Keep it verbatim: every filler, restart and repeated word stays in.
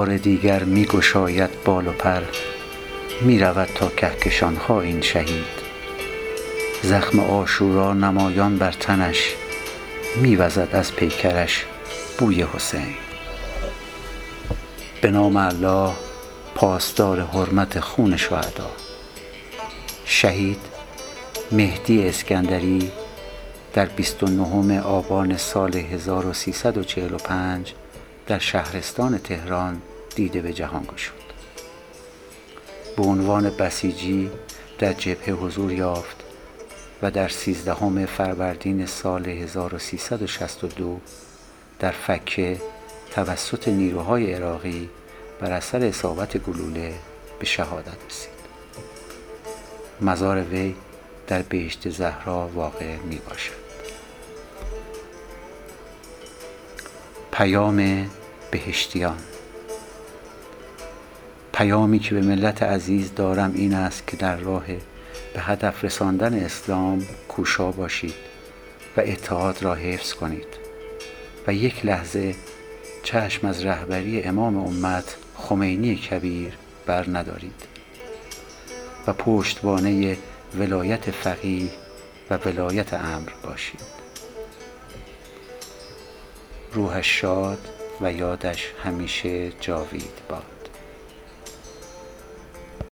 بار دیگر می گشاید بال و پر، می رود تا کهکشان‌ها این شهید. زخم عاشورا نمایان بر تنش، می وزد از پیکرش بوی حسین. به نام الله پاسدار حرمت خون شهدا. شهید مهدی اسکندری در بیست و نهم آبان سال هزار و سیصد و چهل و پنج در شهرستان تهران دیده به جهان گشود. به عنوان بسیجی در جبهه حضور یافت و در سیزدهم فروردین سال هزار و سیصد و شصت و دو در فکه توسط نیروهای عراقی بر اثر اصابت گلوله به شهادت رسید. مزار وی در بهشت زهرا واقع می باشد. پیام بهشتیان. پیامی که به ملت عزیز دارم این است که در راه به هدف رساندن اسلام کوشا باشید و اتحاد را حفظ کنید و یک لحظه چشم از رهبری امام امت خمینی کبیر بر ندارید و پشتوانه ولایت فقیه و ولایت امر باشید. روحش شاد و یادش همیشه جاوید باد.